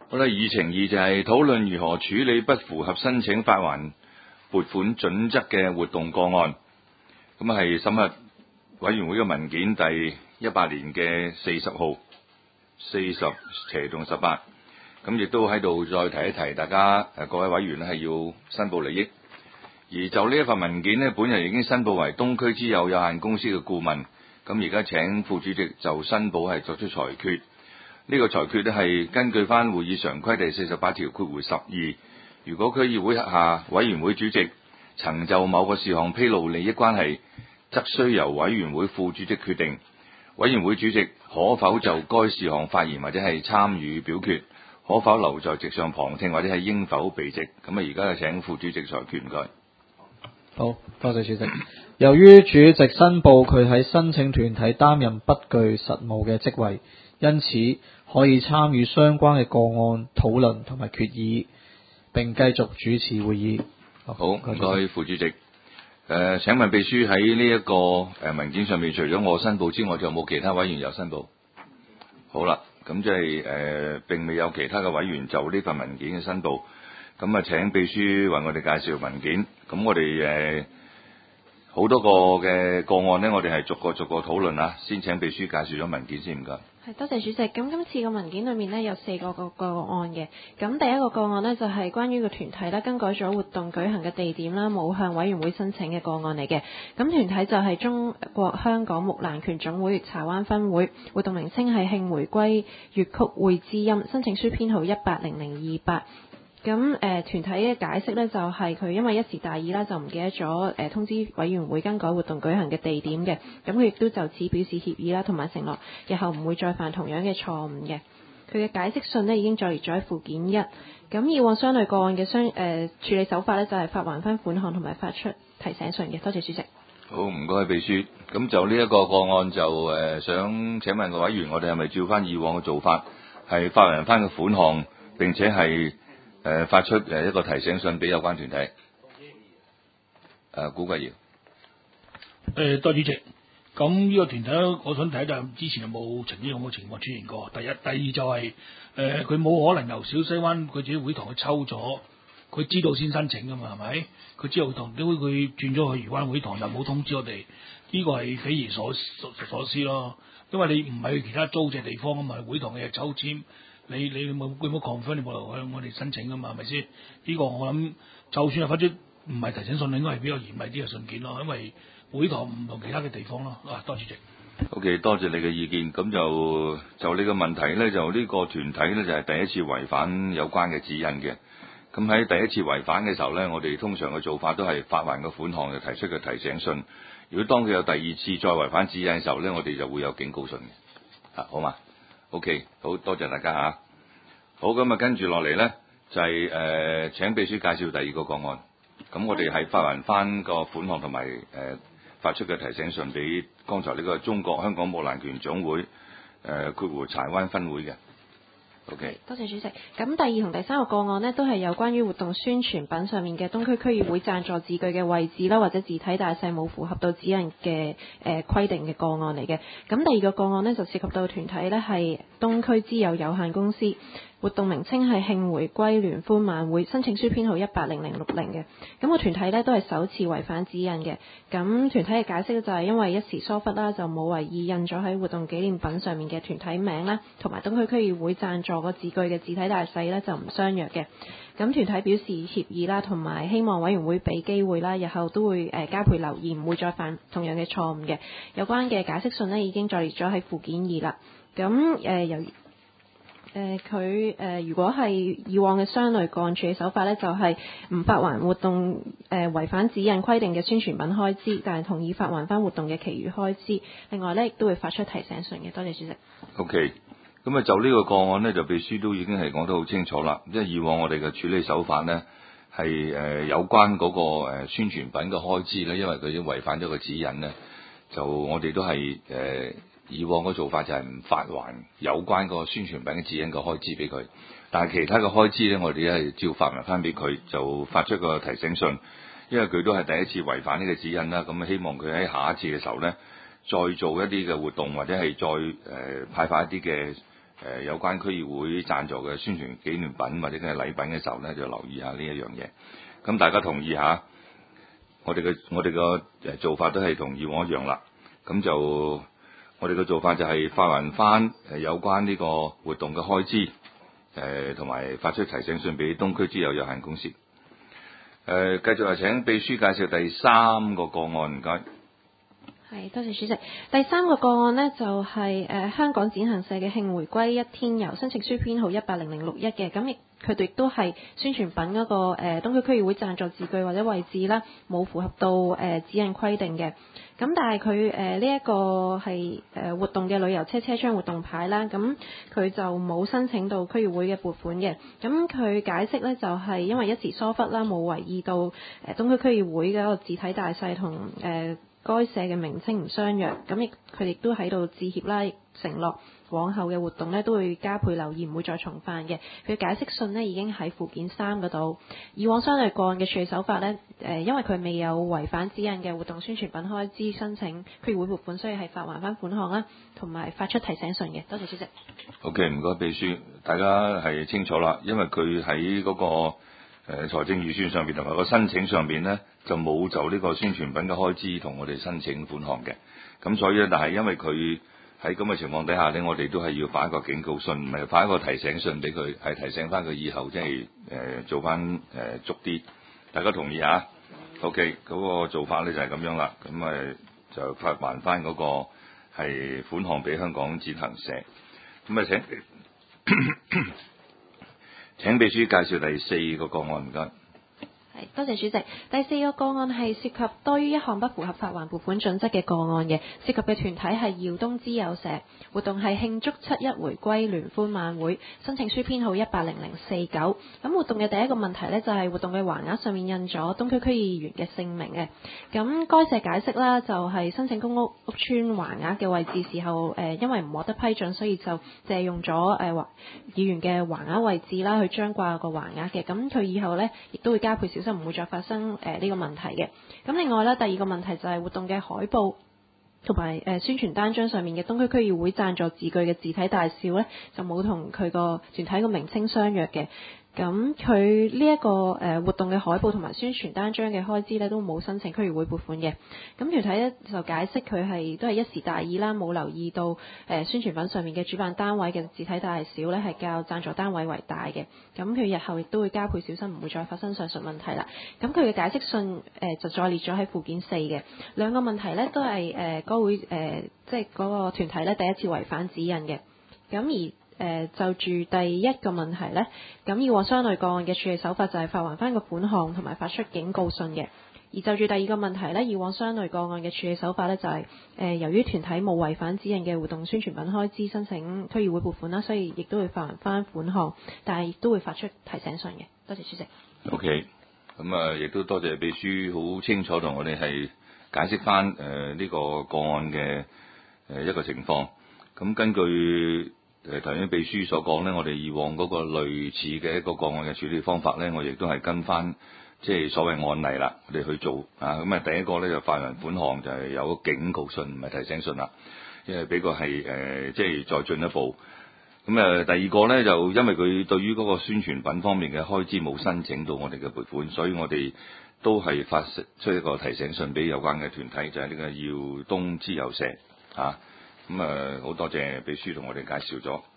好啦，議程二就係討論如何處理不符合申請發還撥款準則嘅活動個案。咁係審核委員會嘅文件第18年嘅40號40/18。咁亦都喺度再提一提大家各位委員係要申報利益。而就呢一份文件呢，本人已經申報為東區之友有限公司嘅顧問。咁而家請副主席就申報係作出裁決。呢個裁決呢係根據翻會議常規第48條12，如果區議會下委員會主席曾就某個事項披露利益關係，則須由委員會副主席決定，委員會主席可否就該事項發言或者係參與表決，可否留在席上旁聽或者係應否避席。咁而家就請副主席裁決，唔該。 好，多謝主席。由於主席申報佢喺申請團體擔任不具實務嘅職位，因此可以參與相關嘅個案討論同埋決議，並繼續主持會議。 好，唔該副主席。請問秘書喺呢一個文件上面，除咗我申報之外，仲有冇其他委員有申報？好啦，咁即係並未有其他嘅委員就呢份文件嘅申報。咁啊，請秘書為我哋介紹文件。咁我哋好多個嘅個案呢，我哋係逐個討論啊。先請秘書介紹咗文件先，唔該。 係，多謝主席。咁今次個文件裏面呢，有4個個案嘅。咁第一個個案呢，就係關於個團體啦更改咗活動舉行嘅地點啦，冇向委員會申請嘅個案嚟嘅。咁團體就係中國香港木蘭拳總會柴灣分會，活動名稱係慶回歸粵曲會知音，申請書編號180028。咁團體嘅解釋呢，就係佢因為一時大意啦，就唔記得咗通知委員會更改活動舉行嘅地點嘅。咁佢亦都就此表示歉意啦，同埋承諾日後唔會再犯同樣嘅錯誤嘅。佢嘅解釋信呢，已經載列咗喺附件1。咁以往相類個案嘅處理手法呢，就係發還翻款項同埋發出提醒信嘅。多謝主席。 好，唔該秘書。咁就呢一個個案就想請問個委員，我哋係咪照翻以往嘅做法，係發還翻個款項，並且係發出一個提醒信俾有關團體。古貴堯。 多謝主席。咁呢個團體我想睇就之前有冇曾經有冇情況出現過？第一、第二就係佢冇可能由小西灣佢自己會堂去抽咗，佢知道先申請噶嘛，係咪？佢知道堂點會佢轉咗去漁灣會堂又冇通知我哋？呢個係匪夷所思咯。因為你唔係去其他租借地方啊嘛，會堂嘅抽籤。你冇confirm，你冇留向我哋申請噶嘛，係咪先？呢個我諗就算係發出唔係提醒信，應該係比較嚴厲啲嘅信件咯，因為會堂唔同其他嘅地方咯。多謝主席。 OK， 多謝你嘅意見。咁就呢個問題咧，就呢個團體咧就係第一次違反有關嘅指引嘅。咁喺第一次違反嘅時候咧，我哋通常嘅做法都係發還個款項，就提出個提醒信。如果當佢有第二次再違反指引嘅時候咧，我哋就會有警告信嘅。好嘛？OK， 好多謝大家嚇。好，咁啊跟住落嚟咧，就係請秘書介紹第二個個案。咁我哋係發還翻個款項同埋發出嘅提醒信俾剛才呢個中國香港木蘭拳總會括弧柴灣分會嘅。OK， 多謝主席。咁第二同第三個個案呢，都係有關於活動宣傳品上面嘅東區區議會贊助字句嘅位置啦，或者字體大細冇符合到指引嘅規定嘅個案嚟嘅。咁第二個個案呢，就涉及到團體呢係東區之友有限公司，活動名稱係慶回歸聯歡晚會，申請書編號180060嘅。咁個團體呢，都係首次違反指引嘅。咁團體嘅解釋就係因為一時疏忽啦，就冇為意印咗喺活動紀念品上面嘅團體名啦，同埋東區區議會贊助個字句嘅字體大細呢，就唔相若嘅。咁團體表示歉意啦，同埋希望委員會俾機會啦，日後都會加倍留意，唔會再犯同樣嘅錯誤嘅。有關嘅解釋信呢，已經載列咗喺附件2啦。咁由於佢如果係以往嘅相類個案處理手法呢，就係唔發還活動違反指引規定嘅宣傳品開支，但係同意發還翻活動嘅其餘開支。另外呢，亦都會發出提醒信嘅。多謝主席。 OK， 咁啊就呢個個案呢，就秘書都已經係講得好清楚啦。因為以往我哋嘅處理手法呢，係有關嗰個宣傳品嘅開支呢，因為佢已經違反咗個指引呢，就我哋都係以往個做法就係唔發還有關個宣傳品嘅指引個開支俾佢，但係其他嘅開支呢，我哋係照發還翻俾佢，就發出個提醒信，因為佢都係第一次違反呢個指引啦。咁希望佢喺下一次嘅時候呢，再做一啲嘅活動或者係再派發一啲嘅有關區議會贊助嘅宣傳紀念品或者嘅禮品嘅時候咧，就留意下呢一樣嘢。咁大家同意下，我哋嘅做法都係同以往一樣啦。咁就我哋嘅做法就係發還翻有關呢個活動嘅開支，同埋發出提醒信俾東區之友有限公司。繼續係請秘書介紹第三個個案，唔該。 係，多謝主席。第三個個案呢，就係、香港展行社嘅慶回歸一天遊申請書編號1000061嘅，咁佢哋亦都係宣傳品嗰個東區區議會贊助字句或者位置啦，冇符合到指引規定嘅。咁但係佢呢一個係活動嘅旅遊車車窗活動牌啦，咁佢就冇申請到區議會嘅撥款嘅。咁佢解釋呢，就係因為一時疏忽啦，冇留意到東區區議會嘅一個字體大細同該社嘅名稱唔相若，咁佢哋都喺度致歉啦，承諾往後嘅活動呢都會加倍留意，唔會再重犯嘅。佢解釋信呢已經喺附件3嗰度。以往相類個案嘅處理手法呢，因為佢未有違反指引嘅活動宣傳品開支申請區議會撥款，所以係發還翻款項啦，同埋發出提醒信嘅。多謝主席。 OK， 唔該秘書，大家係清楚啦，因為佢喺嗰個財政預算上邊同埋個申請上邊呢，就冇就呢個宣傳品嘅開支同我哋申請款項嘅。咁所以咧，但係因為佢喺咁嘅情況底下呢，我哋都係要發一個警告信，唔係發一個提醒信俾佢，係提醒翻佢以後即係做翻足啲。大家同意啊 ？OK， 嗰個做法咧就係咁樣啦。咁就發還翻嗰個係款項俾香港展行社。咁請秘書介紹第四個個案，唔該。 多謝主席。第四個個案係涉及多於一項不符合發還撥款準則嘅個案嘅，涉及嘅團體係耀東之友社，活動係慶祝7·1回歸聯歡晚會，申請書編號1000049。咁活動嘅第一個問題呢，就係活動嘅橫額上面印咗東區區議員嘅姓名嘅。咁該社解釋啦，就係申請公屋屋邨橫額嘅位置時候，因為唔獲得批准，所以就借用咗議員嘅橫額位置啦，去張掛個橫額嘅。咁佢以後呢，亦都會加倍小心，唔會再發生呢個問題嘅。咁另外咧，第二個問題就係活動嘅海報同埋宣傳單張上面嘅東區區議會贊助字句嘅字體大小咧，就冇同佢個團體個名稱相若嘅。咁佢呢一個活動嘅海報同埋宣傳單張嘅開支咧，都冇申請區議會撥款嘅。咁團體咧就解釋佢都係一時大意啦，冇留意到宣傳品上面嘅主辦單位嘅字體大小咧係較贊助單位為大嘅。咁佢日後亦都會加倍小心，唔會再發生上述問題啦。咁佢嘅解釋信就再列咗喺附件4嘅。兩個問題咧都係該會即係嗰個團體咧第一次違反指引嘅。咁就住第一個問題呢，咁以往相類個案嘅處理手法就係發還翻個款項同埋發出警告信嘅。而就住第二個問題呢，以往相類個案嘅處理手法呢，就係由於團體冇違反指引嘅活動宣傳品開支申請區議會撥款啦，所以亦都會發還翻款項，但係亦都會發出提醒信嘅。多謝主席。 OK， 咁亦都多謝秘書好清楚同我哋係解釋翻呢個個案嘅一個情況。咁根據頭先秘書所講呢，我哋以往嗰個類似嘅一個個案嘅處理方法呢，我亦都係跟翻即係所謂案例啦，我哋去做啊。咁第一個呢，就發還款項就係有個警告信，唔係提醒信啦，因為俾個係即係再進一步。咁第二個呢，就因為佢對於嗰個宣傳品方面嘅開支冇申請到我哋嘅撥款，所以我哋都係發出一個提醒信俾有關嘅團體，就係呢個耀東之友社啊。咁好多謝秘書同我哋介紹咗。